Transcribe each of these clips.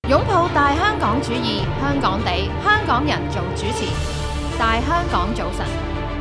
擁抱大香港主義，香港地，香港人做主持，大香港早晨。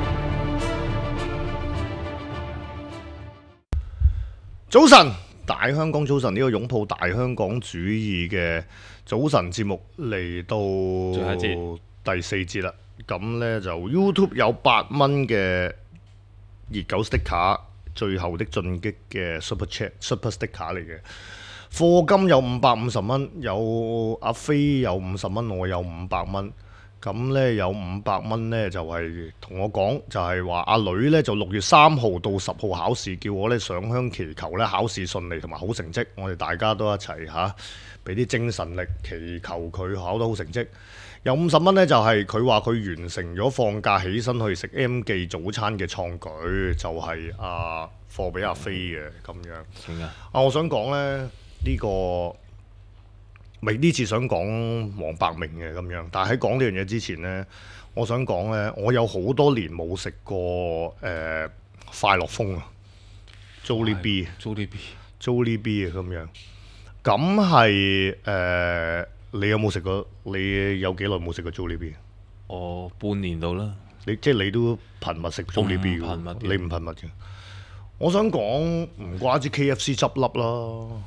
早晨，大香港早晨，呢個擁抱大香港主義嘅早晨節目嚟到最後一節第4節啦。咁呢就 YouTube 有8蚊嘅熱狗 sticker，最後的進擊嘅 Super Sticker 嚟嘅。課金有550蚊，有阿飛有50蚊，我有500蚊。咁呢有500蚊呢，就係同我講，就係話阿女呢，就6月3號到10號考試，叫我呢上香祈求呢考試順利同埋好成績。我哋大家都一齊嚇，俾啲精神力祈求佢考到好成績。有50蚊呢，就係佢話佢完成咗放假起身去食 M 記早餐嘅創舉，就係貨俾阿飛嘅咁樣。我想講呢，呢個。呢次想講黃百鳴嘅咁樣，但係喺講呢樣嘢之前呢，我想講呢，我有好多年冇食過快樂風啊 ，Jollibee 啊咁樣。咁係你有冇食過？你有幾耐冇食過 Jollibee？ 我半年到啦。 你都頻密食 Jollibee 嘅？你唔頻密嘅。我想講唔怪之 KFC 執笠啦。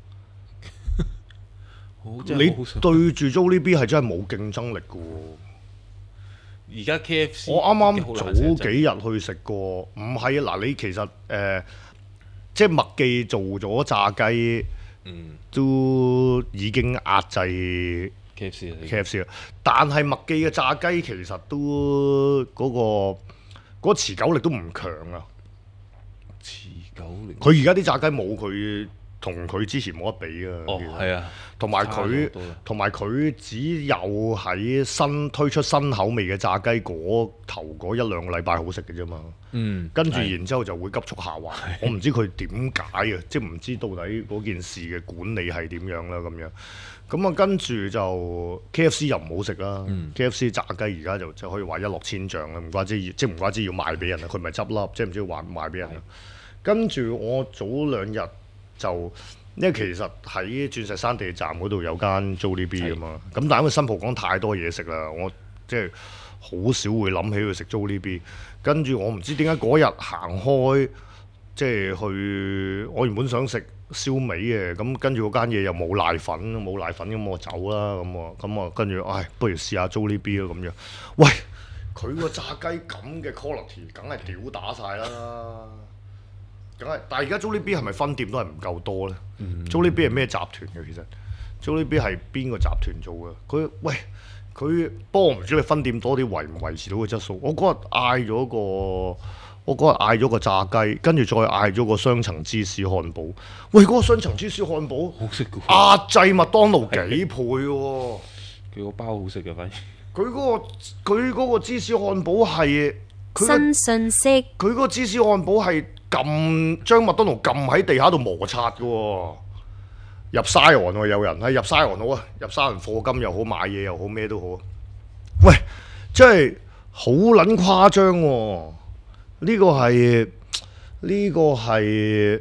你對住 Jollibee 係真係冇競爭力嘅喎。 而家 KFC 我啱啱早幾日去食過，唔係啊嗱，你其實即係麥記做咗炸雞，都已經壓制 KFC 啦。但係麥記嘅炸雞其實都嗰個持久力都唔強啊。 持久力， 佢而家啲炸雞冇佢。同佢之前冇得比啊！ 係啊， 同埋佢只有喺推出新口味嘅炸雞頭嗰1-2個禮拜好食嘅啫嘛。跟住然之後就會急速下滑。我唔知佢點解啊，即係唔知到底嗰件事嘅管理係點樣啦咁樣。咁啊跟住就 KFC 又唔好食啦。KFC 炸雞而家就可以話一落千丈啦，唔怪之要賣俾人啊！佢咪執笠，即係唔知要賣俾人啊。跟住我早2日。因為其實喺鑽石山地鐵站嗰度有間 Jollibee 啊嘛，咁但係因為新蒲崗太多嘢食啦，我即係好少會諗起去食 Jollibee。跟住我唔知點解嗰日行開，即係去我原本想食燒味嘅，咁跟住嗰間嘢又冇奶粉咁我走啦，咁啊跟住不如試下 Jollibee 啦咁樣。喂，佢個炸雞咁嘅 quality，梗係屌打晒啦！但係而家 Jollibee 係咪分店都係唔夠多呢？Jollibee 係咩集團嘅？其實 Jollibee 係邊個集團做嘅？佢不過我唔知你分店多啲維唔維持到個質素。我嗰日嗌咗個炸雞，跟住再嗌咗個雙層芝士漢堡。喂，嗰個雙層芝士漢堡好食嘅， 壓制麥當勞幾倍喎！ 佢個包好食嘅，反而佢嗰個芝士漢堡係新信息。 佢嗰個芝士漢堡係。將麥當勞撳喺地下度摩擦嘅喎，入 Zion 喎，有人係入 Zion 好啊，入 Zion課金又好，買嘢又好，咩都好。喂，真係好撚誇張喎！呢個係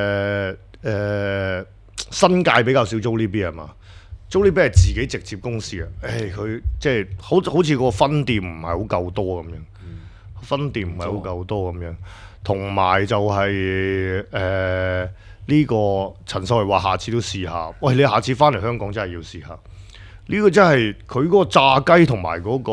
新界比較少 Jollibee 係嘛？Jollibee係自己直接公司啊，佢即係好似個分店唔係好夠多咁樣，分店唔係好夠多咁樣。同埋就係呢個陳秀慧話下次都試下，喂，你下次翻嚟香港真係要試下。呢個真係佢嗰個炸雞同埋嗰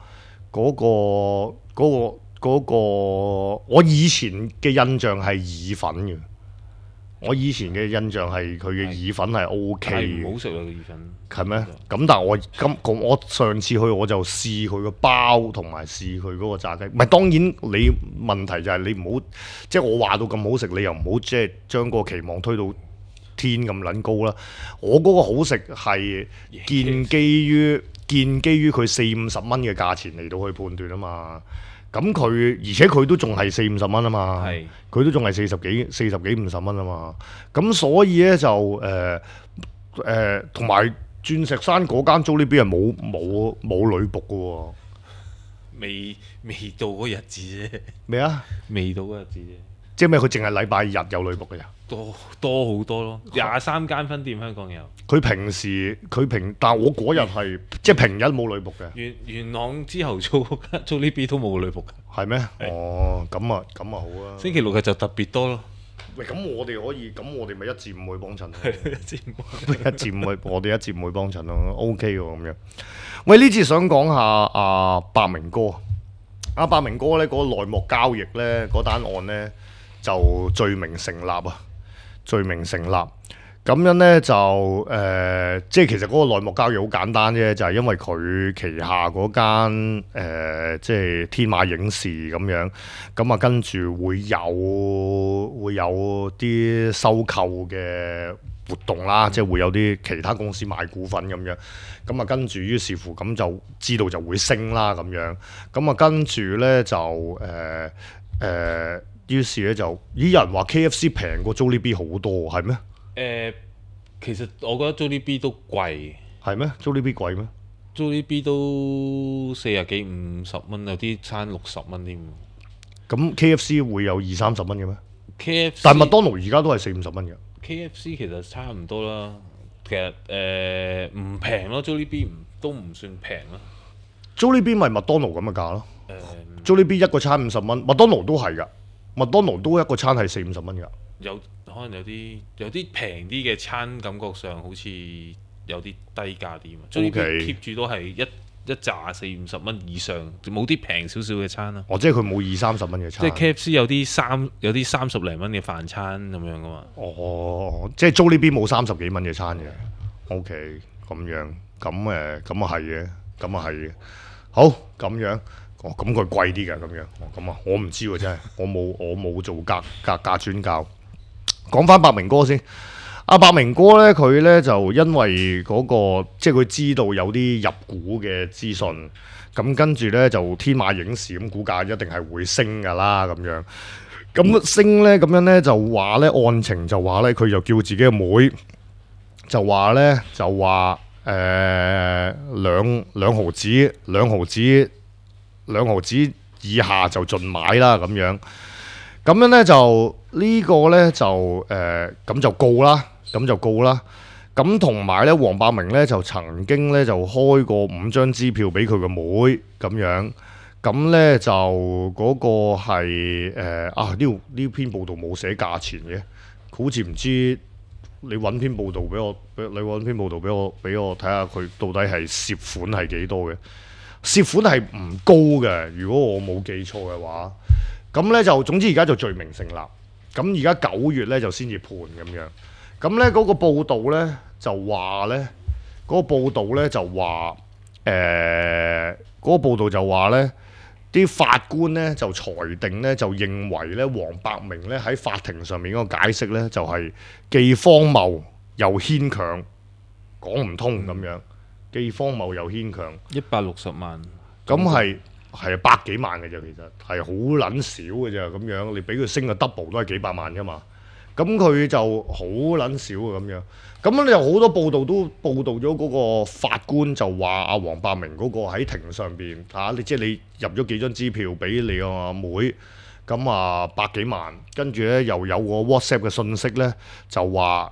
個我以前嘅印象係意粉嘅。我以前嘅印象係佢嘅意粉係 OK 嘅， 唔好食啊！個意粉係咩？咁但係我上次去我就試佢個包同埋試佢嗰個炸雞。唔係當然你問題就係你唔好即係我話到咁好食，你又唔好即係將個期望推到天咁撚高啦。我嗰個好食係建基於佢40-50蚊嘅價錢嚟到去判斷啊嘛。咁而且佢都仲係40-50蚊啊嘛，佢都仲係40幾50蚊啊嘛，咁所以咧就同埋鑽石山嗰間 Jollibee係冇女僕嘅喎， 未到嗰日子啫。 咩啊？ 未到嗰日子啫。 即係咩？佢淨係禮拜日有女僕嘅咋？ 多好多咯，23間分店香港有。 佢平時但係我嗰日係即係平日冇女僕嘅。 元朗之後租呢邊都冇女僕㗎。 係咩？哦，咁啊好啊。 星期六日就特別多咯。 喂，咁我哋可以，咁我哋咪1至5去幫襯咯。 一至五 1至5去，我哋1至5去幫襯咯，OK 喎咁樣。喂，呢次想講下阿百明哥。阿百明哥咧嗰個內幕交易咧嗰單案咧就罪名成立啊！罪名成立，咁樣咧就即係其實嗰個內幕交易好簡單啫，就係因為佢旗下嗰間即係天馬影視咁樣，咁啊跟住會有啲收購嘅活動啦，即係會有啲其他公司買股份咁樣，咁啊跟住於是乎咁就知道就會升啦咁樣，咁啊跟住咧就於是咧就有人話 KFC 平過 Jollibee 好多，係咩？ 其實我覺得 Jollibee 都貴。 係咩？Jollibee 貴咩 ？Jollibee 都40幾50蚊，有啲餐60蚊添。 咁 KFC 會有20-30蚊嘅咩 ？KFC 但係麥當勞而家都係40-50蚊嘅。 KFC 其實差唔多啦，其實唔平咯，Jollibee 都唔算平啦。 Jollibee 咪麥當勞咁嘅價咯。Jollibee 一個餐50蚊，麥當勞都係㗎。麥當勞都一個餐係40-50蚊㗎。 可能有啲平啲嘅餐，感覺上好似有啲低價啲嘛。Jollibee keep 住都係一紮40-50蚊以上，冇啲平少少嘅餐啦。 哦，即係佢冇20-30蚊嘅餐。 即係 KFC 有啲30零蚊嘅飯餐咁樣噶嘛。 哦，即係 Jollibee冇30幾蚊嘅餐嘅。OK， 咁樣，咁啊係嘅，咁啊係嘅。好，咁樣。哦，咁佢貴啲嘅咁樣，咁啊，我唔知喎，真係，我冇做價專教。講翻百明哥先，阿百明哥咧，佢咧就因為嗰個，即係佢知道有啲入股嘅資訊，咁跟住咧就天馬影視咁股價一定係會升㗎啦，咁樣。咁升咧，咁樣咧就話咧案情就話咧，佢就叫自己嘅妹，就話2毫子以下就盡買啦咁樣，咁樣咧就呢個咧就咁就告啦，咁同埋咧黃百鳴咧就曾經咧就開過5張支票俾佢個妹咁樣，咁咧就嗰個係呢篇報道冇寫價錢嘅，好似唔知你揾篇報道俾我，俾我睇下佢到底係涉款係幾多嘅。涉款係唔高嘅，如果我冇記錯嘅話，咁咧就總之而家就罪名成立，咁而家9月咧就先至判咁樣，咁咧嗰個報道咧就話咧，啲法官咧就裁定咧就認為咧黃百鳴咧喺法庭上面嗰個解釋咧就係既荒謬又牽強，講唔通咁樣。既荒謬又牽強 ，160萬， 咁係百幾萬嘅啫，其實係好撚少嘅啫，咁樣你俾佢升個 double 都係幾百萬啫嘛，咁佢就好撚少嘅咁樣，咁你有好多報道都報導咗嗰個法官就話阿黃百鳴嗰個喺庭上邊即係你入咗幾張支票俾你個阿妹，咁啊百幾萬，跟住咧又有個 WhatsApp 嘅信息咧就話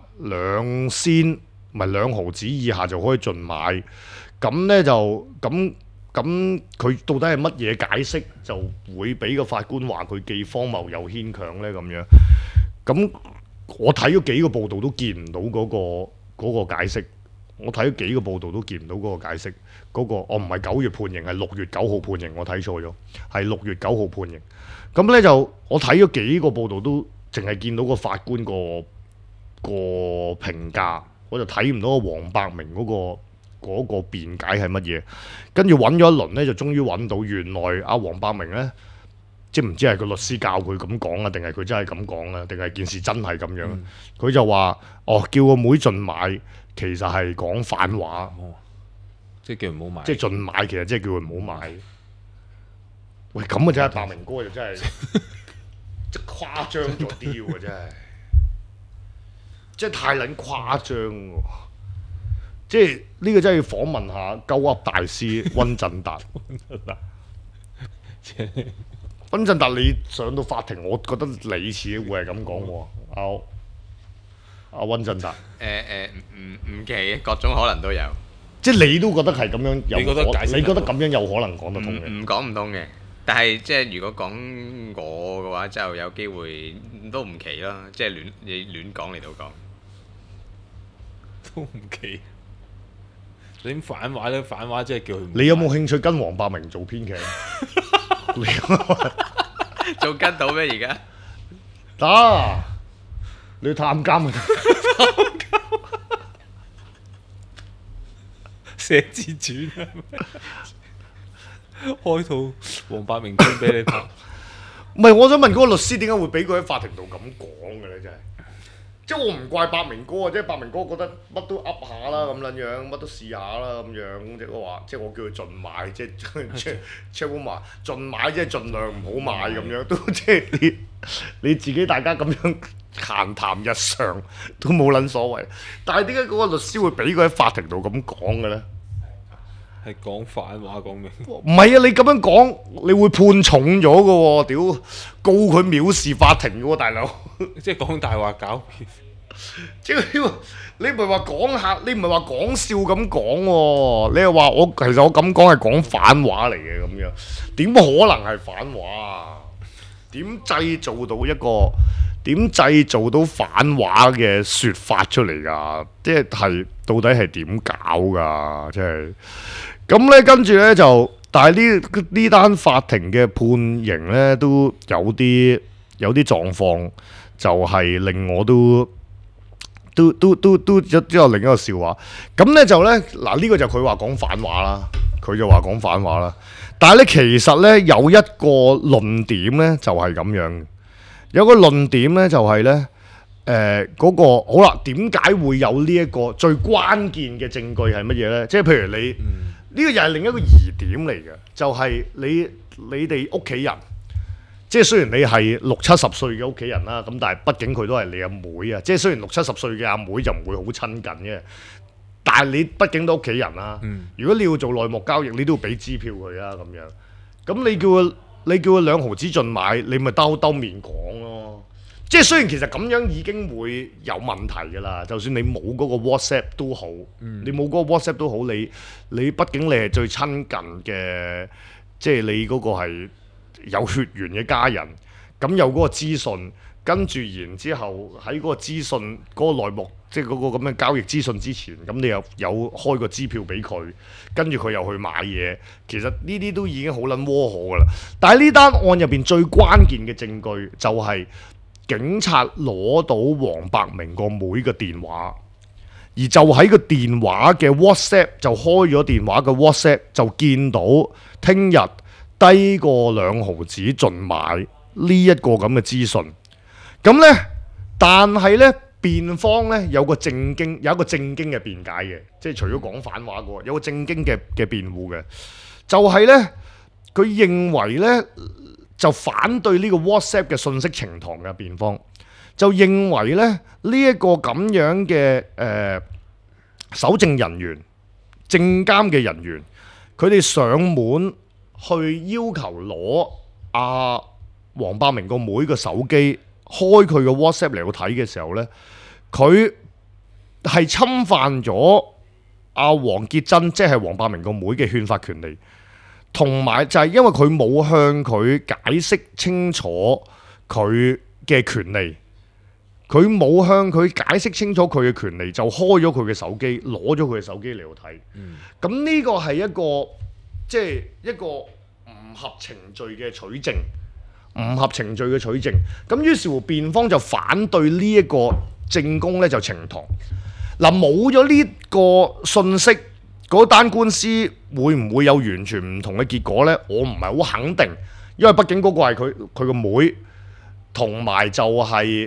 2毫子以下就可以盡買，咁咧就咁佢到底係乜嘢解釋就會俾個法官話佢既荒謬又牽強咧咁樣？咁我睇咗幾個報道都見唔到嗰個解釋，我睇咗幾個報道都見唔到嗰個解釋，我唔係9月判刑，係6月9號判刑，我睇錯咗，係6月9號判刑。咁咧就我睇咗幾個報道都淨係見到個法官個評價。我就睇唔到黃百鳴嗰個辯解係乜嘢，跟住揾咗一輪咧，就終於揾到原來阿黃百鳴咧，即係唔知係個律師教佢咁講啊，定係佢真係咁講啊，定係件事真係咁樣？佢就話：叫個妹盡買，其實係講反話， 即係叫佢唔好買。 即係盡買，其實即係叫佢唔好買。喂，咁啊真係百鳴哥就真係即係誇張咗啲喎，真係。即係太撚誇張喎！即係呢個真係要訪問下鳩噏大師溫振達。 溫振達你上到法庭，我覺得你似會係咁講喎，阿溫振達。 唔奇，各種可能都有。 即係你都覺得係咁樣有你覺得咁樣有可能講得通嘅？ 唔講唔通嘅。但係即係如果講我嘅話，就有機會都唔奇咯。即係你亂講嚟到講。 都唔奇。你反話咧，反話即係叫佢。 你有冇興趣跟黃百鳴做編劇？ 做跟到咩而家？ 得，你要探監啊！ 寫自傳啊！開套黃百鳴片俾你拍。 唔係，我想問嗰個律師點解會俾佢喺法庭度咁講嘅咧？真係。即係我唔怪百鳴哥啊！即係百鳴哥覺得乜都噏下啦咁撚樣，乜都試下啦咁樣。即係我話，即係我叫佢盡買，即係 Chairman 話盡買，即係盡量唔好買咁樣。都即係你自己大家咁樣閒談日常都冇撚所謂。但係點解嗰個律師會俾佢喺法庭度咁講嘅咧？ 係講反話講明。 唔係啊！你咁樣講，你會判重咗嘅喎。屌，告佢藐視法庭嘅喎，大佬。 即係講大話狡辯。 即係你唔係話講下，你唔係話講笑咁講喎。你係話其實我咁講係講反話嚟嘅咁樣，點可能係反話啊？點製造到反話嘅説法出嚟㗎？即係到底係點搞㗎？即係咁咧，跟住咧就，但係呢單法庭嘅判刑咧都有啲狀況，就係令我都有另一個笑話。咁咧就咧嗱，呢個就佢話講反話啦，佢就話講反話啦。但係咧其實咧有一個論點咧就係咁樣，有個論點咧就係咧嗰個好啦，點解會有呢一個最關鍵嘅證據係乜嘢咧？即係譬如你。呢個又係另一個疑點嚟嘅，就係你哋屋企人，即係雖然你係60-70歲嘅屋企人啦，咁但係畢竟佢都係你阿妹啊，即係雖然60-70歲嘅阿妹就唔會好親近嘅，但係你畢竟都屋企人啦。如果你要做內幕交易，你都要俾支票佢啊咁樣。咁你叫佢2毫子盡買，你咪兜面講咯。即係雖然其實咁樣已經會有問題㗎啦，就算你冇嗰個 WhatsApp 都好，你冇嗰個 WhatsApp 都好，你畢竟你係最親近嘅，即係你嗰個係有血緣嘅家人，咁有嗰個資訊，跟住然之後喺嗰個資訊嗰個內幕，即係嗰個咁嘅交易資訊之前，咁你又有開個支票俾佢，跟住佢又去買嘢，其實呢啲都已經好撚窩可㗎啦。但係呢單案入邊最關鍵嘅證據就係，警察攞到黃百鳴個妹嘅電話，而就喺個電話嘅 WhatsApp 就開咗電話嘅 WhatsApp 就見到聽日低過2毫子盡買呢一個咁嘅資訊。咁呢，但係呢，辯方呢有一個正經嘅辯解嘅，即係除咗講反話嗰個，有個正經嘅辯護嘅，就係呢，佢認為呢。就反對呢個 WhatsApp 嘅信息呈堂嘅辯方，就認為咧呢一個咁樣嘅搜證人員、證監嘅人員，佢哋上門去要求攞黃百鳴個妹嘅手機，開佢嘅 WhatsApp 嚟到睇嘅時候咧，佢係侵犯咗黃潔珍，即係黃百鳴個妹嘅憲法權利。同埋就係因為佢冇向佢解釋清楚佢嘅權利，佢冇向佢解釋清楚佢嘅權利，就開咗佢嘅手機，攞咗佢嘅手機嚟到睇。咁呢個係一個即係一個唔合程序嘅取證，唔合程序嘅取證。咁於是乎辯方就反對呢一個證供咧，就呈堂。嗱，冇咗呢個信息，嗰單官司會唔會有完全唔同嘅結果呢？我唔係好肯定，因為畢竟嗰個係佢個妹，同埋就係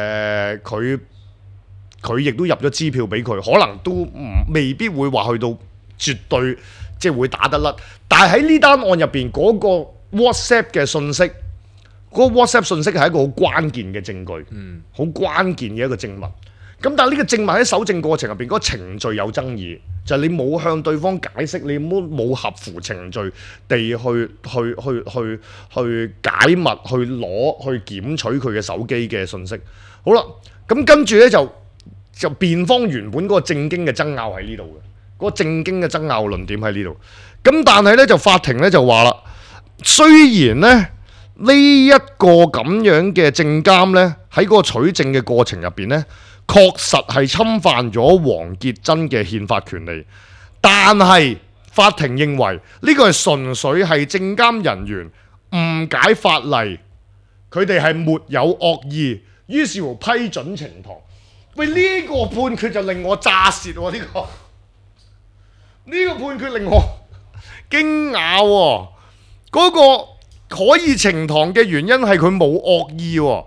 佢亦都入咗支票俾佢，可能都未必會話去到絕對即係會打得甩。但係喺呢單案入邊嗰個 WhatsApp 嘅信息，嗰個 WhatsApp 信息係一個好關鍵嘅證據，好關鍵嘅一個證物。咁但係呢個證物喺搜證過程入邊，嗰個程序有爭議， 就係你冇向對方解釋，你冇合乎程序地去解密、去攞、去檢取佢嘅手機嘅信息。好啦，咁跟住咧就辯方原本嗰個正經嘅爭拗喺呢度嘅，嗰個正經嘅爭拗論點喺呢度。咁但係咧就法庭咧就話啦，雖然咧呢一個咁樣嘅證監咧喺嗰個取證嘅過程入邊咧，確實係侵犯咗黃潔珍嘅憲法權利，但係法庭認為呢個係純粹係證監人員誤解法例，佢哋係沒有惡意，於是乎批准呈堂。喂，呢個判決就令我炸舌喎！呢個判決令我驚訝喎！嗰個可以呈堂嘅原因係佢冇惡意喎。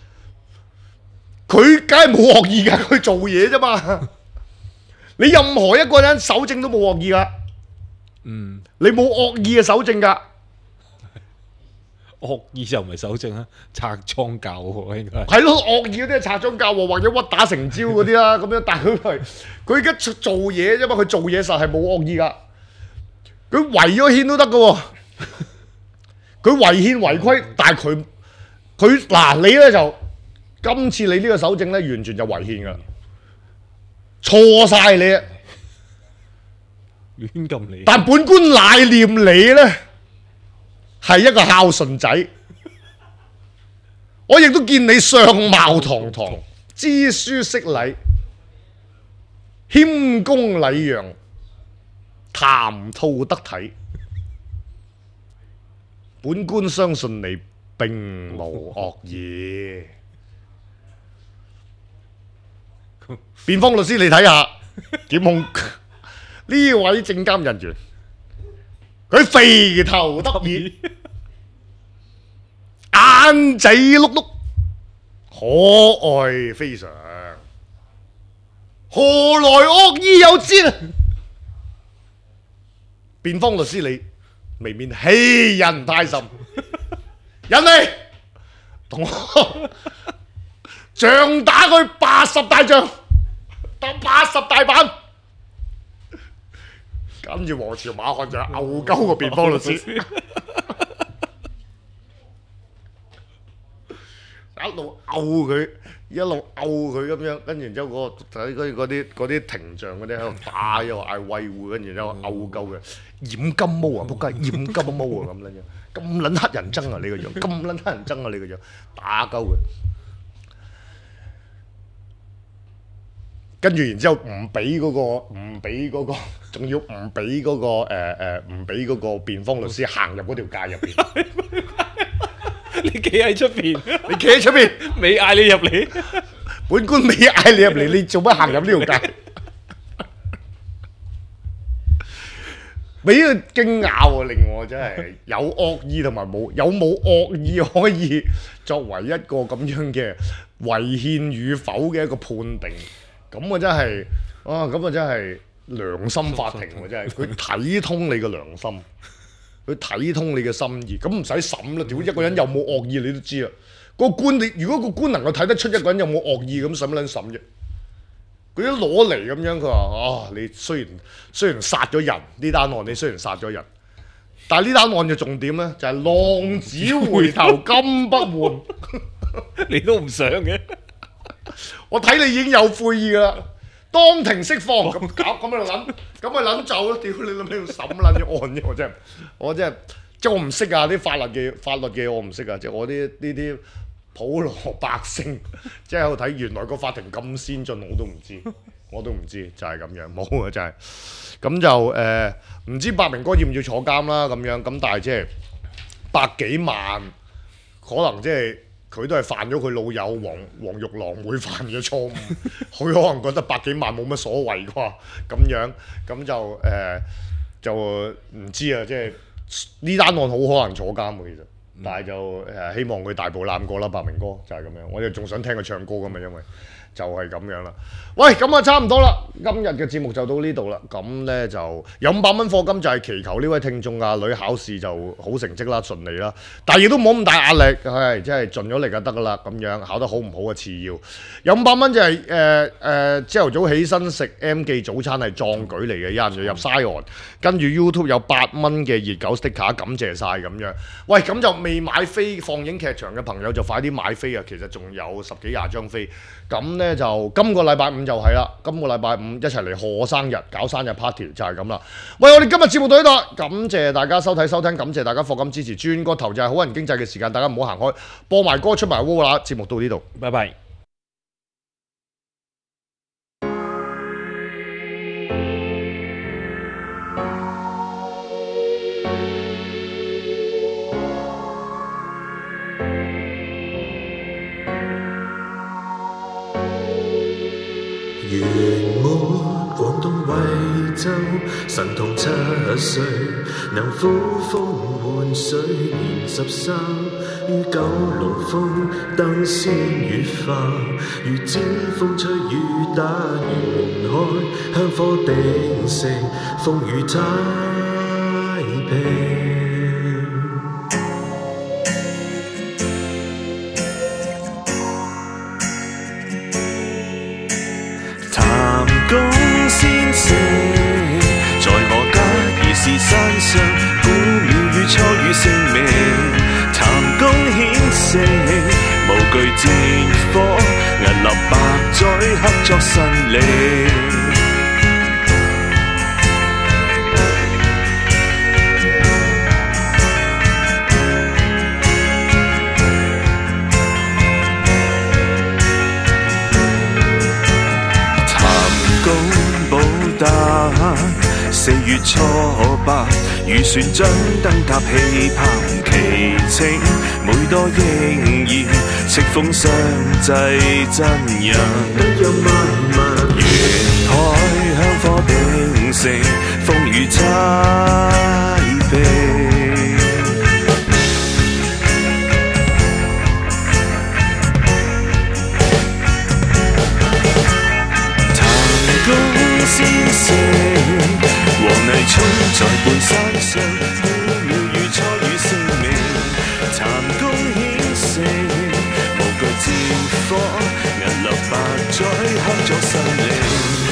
佢梗係冇惡意㗎，佢做嘢啫嘛。你任何一個人搜證都冇惡意㗎。你冇惡意嘅搜證㗎。 惡意就唔係搜證啦，拆裝教喎應該。 係咯，惡意嗰啲係拆裝教喎，或者屈打成招嗰啲啦，咁樣。但係佢而家做嘢啫嘛，佢做嘢實係冇惡意㗎。佢違咗憲都得㗎喎。佢違憲違規，但係佢嗱你咧就。今次你呢個搜證咧，完全就違憲噶，錯晒你啊！ 亂咁嚟。 但本官乃念你咧係一個孝順仔，我亦都見你相貌堂堂，知書識禮，謙恭禮讓，談吐得體。本官相信你並無惡意。辯方律師，你睇下檢控呢位證監人員，佢肥頭得意，眼仔碌碌，可愛非常，何來惡意有之啊？辯方律師，你未免欺人太甚，人嚟同我仗打佢80大仗，打80大板，跟住王朝馬漢就毆鳩個辯方律師，一路毆佢，一路毆佢咁樣，跟住然之後嗰啲庭杖嗰啲喺度打，又嗌維護，跟住然之後毆鳩佢，染金毛啊，仆街，染金毛啊咁撚樣，咁撚黑人憎啊你個樣，咁撚黑人憎啊你個樣，打鳩佢。跟住然之後唔俾嗰個，仲要唔俾嗰個辯方律師行入嗰條界入邊。 你企喺出邊， 你企喺出邊， 未嗌你入嚟。 本官未嗌你入嚟，你做乜行入呢條界？俾佢驚訝喎，令我真係有惡意同埋冇惡意可以作為一個咁樣嘅違憲與否嘅一個判定。咁啊真係，咁啊真係良心法庭喎！真係佢睇通你嘅良心，佢睇通你嘅心意，咁唔使審啦。屌一個人有冇惡意你都知啦。個官如果個官能夠睇得出一個人有冇惡意，咁使乜撚審啫？佢一攞嚟咁樣，佢話你雖然殺咗人呢單案，你雖然殺咗人，但係呢單案嘅重點咧就係浪子回頭金不換。 你都唔想嘅。 我睇你已經有悔意㗎啦，當庭釋放咁喺度諗，咁咪諗走咯！屌你諗喺度審撚咗案啫！我真係即係我唔識啊！啲法律嘅我唔識啊！即係我呢啲普羅百姓，即係喺度睇，原來個法庭咁先進，我都唔知，就係咁樣冇啊！真係咁就唔知白明哥要唔要坐監啦咁樣，咁但係即係百幾萬，可能即係。佢都係犯咗佢老友黃玉郎會犯嘅錯誤，佢可能覺得百幾萬冇乜所謂啩，咁樣咁就唔知啊！即係呢單案好可能坐監嘅其實，但係就希望佢大步攬過啦，白明哥就係咁樣。我哋仲想聽佢唱歌㗎嘛，因為就係咁樣啦。喂，咁啊差唔多啦，今日嘅節目就到呢度啦。咁呢就有500蚊課金，就係祈求呢位聽眾阿女考試就好成績啦，順利啦。但係亦都唔好咁大壓力，係即係盡咗力就得噶啦。咁樣考得好唔好嘅次要。有500蚊就係朝頭早起身食 M 記早餐係壯舉嚟嘅，有人就入 Sion， 跟住 YouTube 有8蚊嘅熱狗 sticker， 感謝晒咁樣。喂，咁就未買飛放映劇場嘅朋友就快啲買飛啊！其實仲有10幾20張飛。咁呢就今個禮拜五就係啦，今個禮拜五一齊嚟賀我生日，搞生日 party 就係咁啦。喂，我哋今日節目到呢度，感謝大家收睇收聽，感謝大家課金支持。轉個頭就係好人經濟嘅時間，大家唔好行開，播埋歌出埋窩啦。節目到呢度， 拜拜。 元滿廣東惠州，神童7歲，能呼風喚水，年13於九龍峰登仙羽化，如知風吹雨打沿海，香火鼎盛，風雨太平。公先生，在我家兒時山上，古廟宇初遇聖名，譚公顯聖，無懼戰火，屹立百載，刻作神靈。4月初8，漁船將燈塔氣澎奇情，每多應驗，戚風相濟真人。燈有萬萬，沿海香火鼎盛，風雨太平。譚公先生。黃泥涌在半山上，古廟宇初遇聖名，譚公顯聖，無懼戰火，屹立百載，刻作神靈。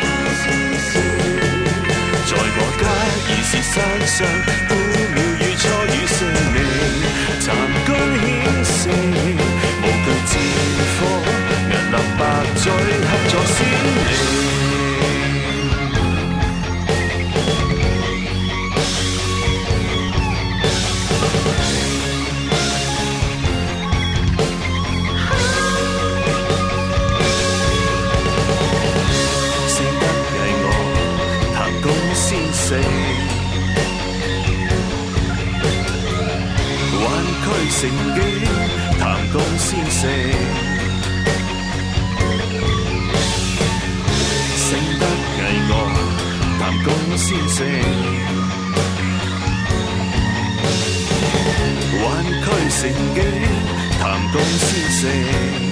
在我家兒時山上，古廟宇初遇聖名，譚公顯聖，無懼戰火，屹立百載，刻作仙靈。灣區盛景，譚公先生，勝得巍峨，譚公先生，灣區盛景，譚公先生。